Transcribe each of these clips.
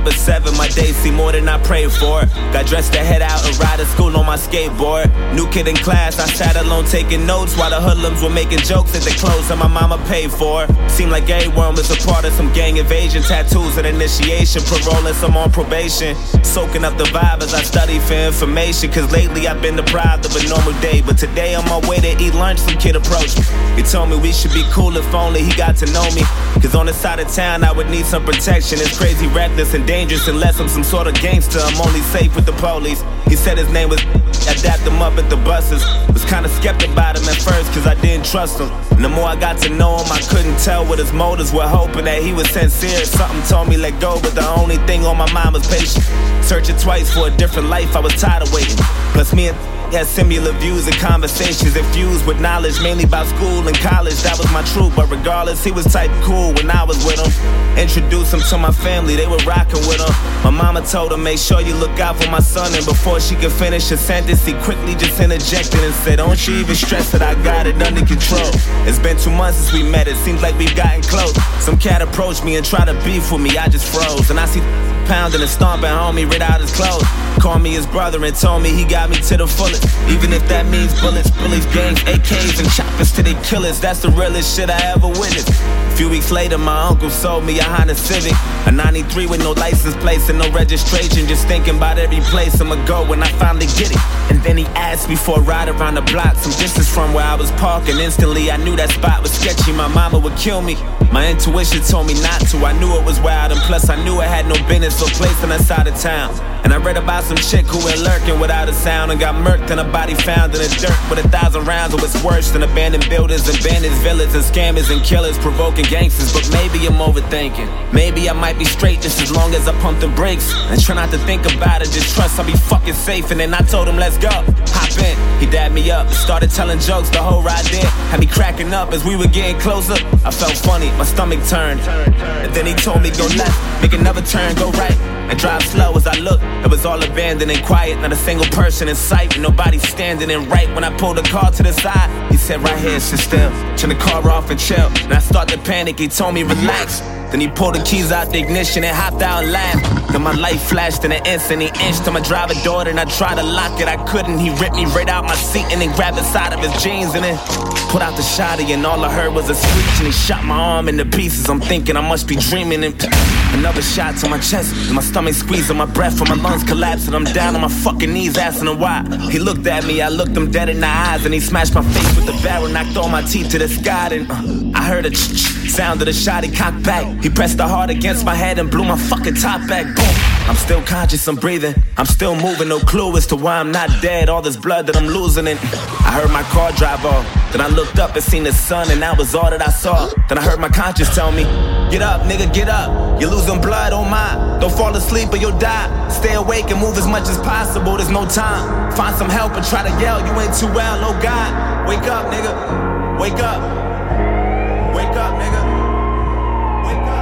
at 7, my days seem more than I prayed for. Got dressed to head out and ride to school on my skateboard. New kid in class, I sat alone taking notes while the hoodlums were making jokes at the clothes that my mama paid for. Seemed like everyone was a part of some gang invasion. Tattoos and initiation, parole and some on probation. Soaking up the vibe as I study for information, cause lately I've been deprived of a normal day. But today on my way to eat lunch, some kid approached me. He told me we should be cool if only he got to know me. Cause on the side of town I would need some protection. It's crazy, reckless, and dangerous unless I'm some sort of gangster. I'm only safe with the police. He said his name was I dapped him up at the buses. Was kinda skeptic about him at first cause I didn't trust him. And the more I got to know him, I couldn't tell what his motives were. Hoping that he was sincere. Something told me let go, but the only thing on my mind was patience. Searching twice for a different life, I was tired of waiting. Plus me and had similar views and conversations infused with knowledge, mainly about school and college. That was my truth, but regardless, he was type cool when I was with him. Introduced him to my family, they were rocking with him. My mama told him, make sure you look out for my son. And before she could finish her sentence, he quickly just interjected and said, don't you even stress that I got it under control. It's been 2 months since we met, it seems like we've gotten close. Some cat approached me and tried to beef with me, I just froze. And I see pounding and stomping homie right out his clothes. Called me his brother and told me he got me to the fullest. Even if that means bullets, bullies, gangs, AKs, and choppers to their killers. That's the realest shit I ever witnessed. A few weeks later, my uncle sold me a Honda Civic, a 93 with no license plates and no registration. Just thinking about every place I'ma go when I finally get it. And then he asked me for a ride around the block, some distance from where I was parking. Instantly, I knew that spot was sketchy. My mama would kill me. My intuition told me not to. I knew it was wild, and plus I knew it had no business or place on that side of town. And I read about some chick who went lurking without a sound and got murked and a body found in the dirt with 1,000 rounds. It was worse than abandoned buildings, abandoned villas, and scammers and killers provoking gangsters. But maybe I'm overthinking. Maybe I might be straight just as long as I pump the brakes and try not to think about it. Just trust I'll be fucking safe. And then I told him, let's go. Hop in. He dabbed me up and started telling jokes the whole ride there. Had me cracking up as we were getting closer. I felt funny, my stomach turned. And then he told me go left, make another turn, go right, and drive slow. As I looked, it was all abandoned and quiet. Not a single person in sight, and nobody standing. And right when I pulled the car to the side, he said right here, sit still, turn the car off and chill. And I started to panic, he told me relax. Then he pulled the keys out the ignition and hopped out and laughed. Then my light flashed in an instant. He inched to my driver door and I tried to lock it, I couldn't. He ripped me right out my seat and then grabbed the side of his jeans and then put out the shotty, and all I heard was a screech. And he shot my arm into pieces. I'm thinking I must be dreaming. And another shot to my chest, and my stomach squeezing, my breath and my lungs collapsing. I'm down on my fucking knees asking him why. He looked at me, I looked him dead in the eyes, and he smashed my face with the barrel, knocked all my teeth to the sky. And I heard a sound of the shot, he cocked back. He pressed the heart against my head and blew my fucking top back. Boom. I'm still conscious, I'm breathing, I'm still moving, no clue as to why I'm not dead. All this blood that I'm losing, and I heard my car drive off. Then I looked up and seen the sun, and that was all that I saw. Then I heard my conscience tell me, get up, nigga, get up. You're losing blood, oh my. Don't fall asleep or you'll die. Stay awake and move as much as possible, there's no time. Find some help and try to yell, you ain't too well, oh God. Wake up, nigga, wake up. Wake up, nigga. Wake up.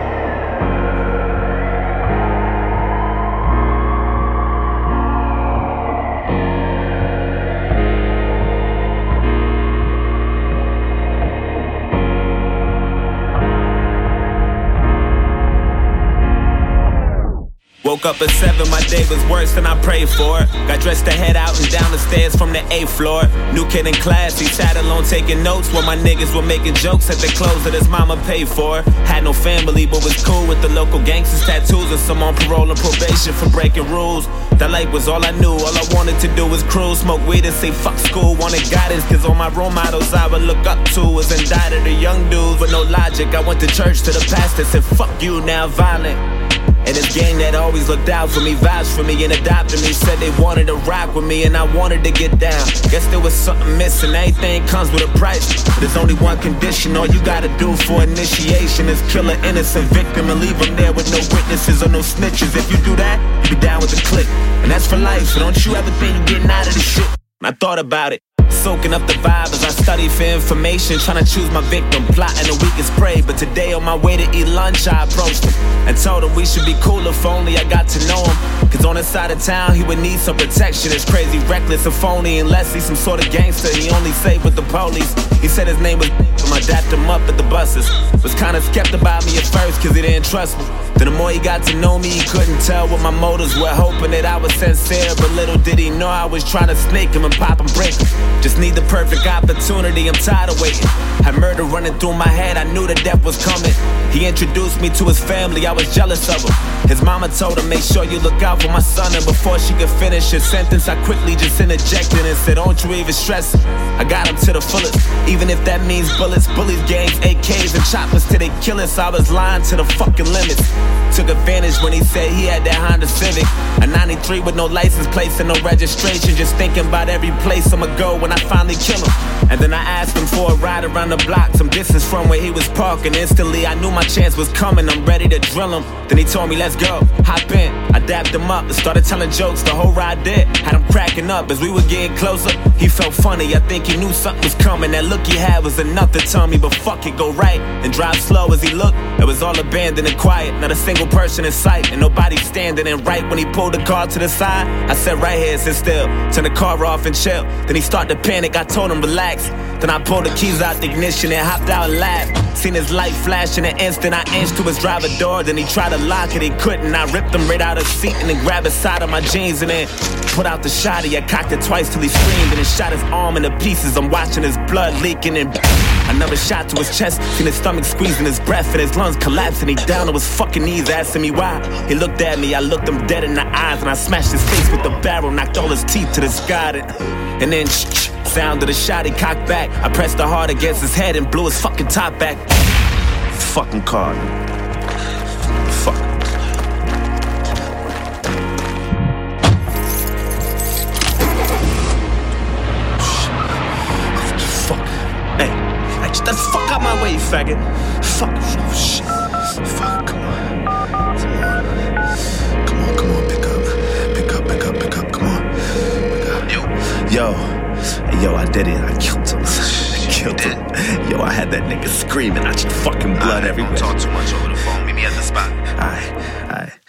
Woke up at 7, my day was worse than I prayed for. Got dressed to head out and down the stairs from the 8th floor. New kid in class, he sat alone taking notes while my niggas were making jokes at the clothes that his mama paid for. Had no family but was cool with the local gangsters, tattoos, and some on parole and probation for breaking rules. That life was all I knew, all I wanted to do was cruise, smoke weed and say fuck school. Wanted guidance cause all my role models I would look up to was indicted or young dudes with no logic. I went to church to the pastor, said fuck you, now violent. And this gang that always looked out for me, vouched for me and adopted me, said they wanted to rock with me and I wanted to get down. Guess there was something missing, everything comes with a price. But there's only one condition, all you gotta do for initiation is kill an innocent victim and leave them there with no witnesses or no snitches. If you do that, you be down with the clique. And that's for life, so don't you ever think you're getting out of this shit. And I thought about it, soaking up the vibe as I study for information, trying to choose my victim, plotting the weakest prey. But today on my way to eat lunch, I approached him and told him we should be cool if only I got to know him. Cause on his side of town, he would need some protection. It's crazy, reckless, and phony, unless he's some sort of gangster. He only safe with the police. He said his name was I dapped him up at the buses. Was kinda skeptic about me at first cause he didn't trust me. Then the more he got to know me, he couldn't tell what my motives were, hoping that I was sincere. But little did he know I was trying to snake him and pop and break him. Just need the perfect opportunity, I'm tired of waiting. Had murder running through my head, I knew the death was coming. He introduced me to his family, I was jealous of him. His mama told him, make sure you look out for my son. And before she could finish her sentence, I quickly just interjected and said, don't you even stress it. I got him to the fullest, even if that means bullets, bullies, gangs, AKs, and choppers till they kill us. I was lying to the fucking limits. Took advantage when he said he had that Honda Civic, a 93 with no license plates and no registration. Just thinking about every place I'ma go when I finally kill him. And then I asked him for a ride around the block, some distance from where he was parking. Instantly I knew my chance was coming, I'm ready to drill him. Then he told me, let's go, hop in. I dapped him up and started telling jokes, the whole ride did. Had him cracking up as we were getting closer. He felt funny, I think he knew something was coming. That look he had was enough to tell me, but fuck it, go right and drive slow. As he looked, it was all abandoned and quiet, not a single person in sight, and nobody standing. And right when he pulled the car to the side, I said right here, sit still, turn the car off and chill. Then he started to panic, I told him relax. Then I pulled the keys out the ignition and hopped out and laughed. Seen his light flash in an instant, I inched to his driver door. Then he tried to lock it, he couldn't. I ripped him right out of his seat and then grabbed the side of my jeans and then put out the shotty. I cocked it twice till he screamed and then shot his arm into pieces. I'm watching his blood leaking and another shot to his chest. Seen his stomach squeezing his breath and his lungs collapsing. He down on his fucking knees asking me why. He looked at me, I looked him dead in the eyes and I smashed his face with the barrel, knocked all his teeth to the sky. And then sound of the shot, he cocked back. I pressed the hard against his head and blew his fucking top back. Fucking car. Fuck. Fuck. Hey, get the fuck out my way, you faggot. Fuck. Oh, shit. Fuck, come on. Come on, pick up, come on. Yo, I did it. I killed him. Yo, I had that nigga screaming. I just fucking blood everywhere. Don't talk too much over the phone. Meet me at the spot. Alright.